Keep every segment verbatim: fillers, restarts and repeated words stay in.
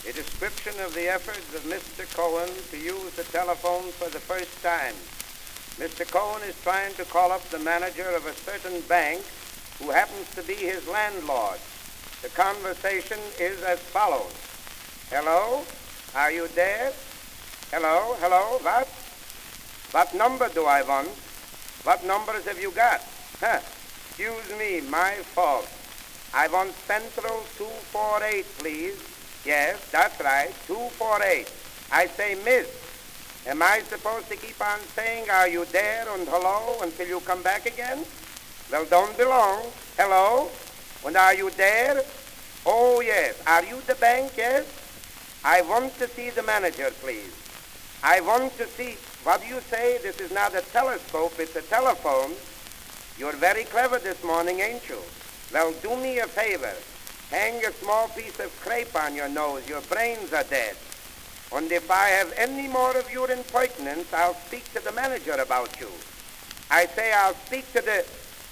A description of the efforts of Mister Cohen to use the telephone for the first time. Mister Cohen is trying to call up the manager of a certain bank who happens to be his landlord. The conversation is as follows. Hello? Are you there? Hello? Hello? What? What number do I want? What numbers have you got? Huh. Excuse me, my fault. I want Central two four eight, please. Yes, that's right, two four eight. I say, miss, am I supposed to keep on saying, are you there and hello until you come back again? Well, don't be long. Hello? And are you there? Oh, yes. Are you the bank? Yes? I want to see the manager, please. I want to see, what do you say? This is not a telescope, it's a telephone. You're very clever this morning, ain't you? Well, do me a favor. Hang a small piece of crepe on your nose. Your brains are dead. And if I have any more of your impertinence, I'll speak to the manager about you. I say I'll speak to the...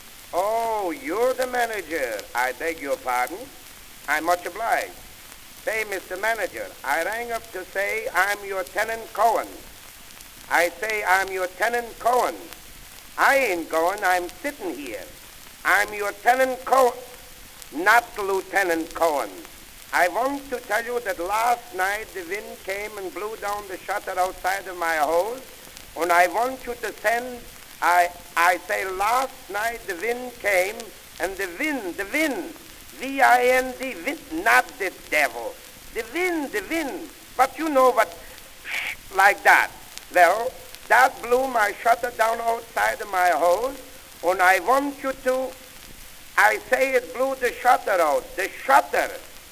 Oh, you're the manager. I beg your pardon. I'm much obliged. Say, Mister Manager, I rang up to say I'm your tenant Cohen. I say I'm your tenant Cohen. I ain't going. I'm sitting here. I'm your tenant Cohen. Not Lieutenant Cohen. I want to tell you that last night the wind came and blew down the shutter outside of my house, and I want you to send, I I say last night the wind came, and the wind, the wind, V I N D, wind, not the devil, the wind, the wind, but you know what, like that. Well, that blew my shutter down outside of my house, and I want you to, I say it blew the shutter out. The shutter.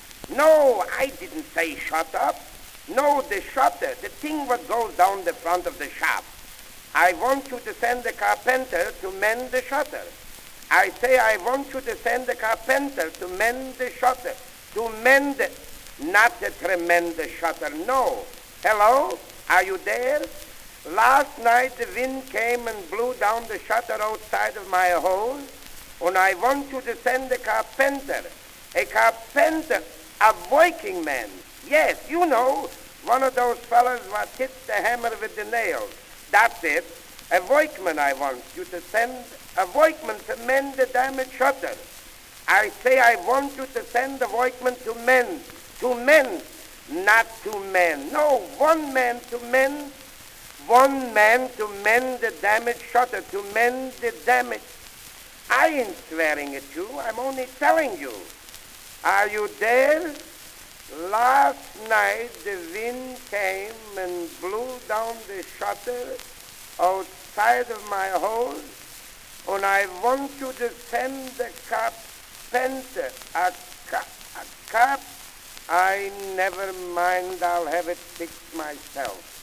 No, I didn't say shut up. No, the shutter. The thing what goes down the front of the shop. I want you to send the carpenter to mend the shutter. I say I want you to send the carpenter to mend the shutter. To mend it. Not the tremendous shutter. No. Hello? Are you there? Last night the wind came and blew down the shutter outside of my home. And I want you to send a carpenter, a carpenter, a working man. Yes, you know, one of those fellas what hits the hammer with the nails. That's it. A workman I want you to send, a workman to mend the damaged shutter. I say I want you to send the workman to mend, to mend, not to mend. No, one man to mend, one man to mend the damaged shutter, to mend the damage. I ain't swearing at you. I'm only telling you. Are you there? Last night the wind came and blew down the shutter outside of my house, and I want you to send the carpenter, a cap, a cap. I never mind. I'll have it fixed myself.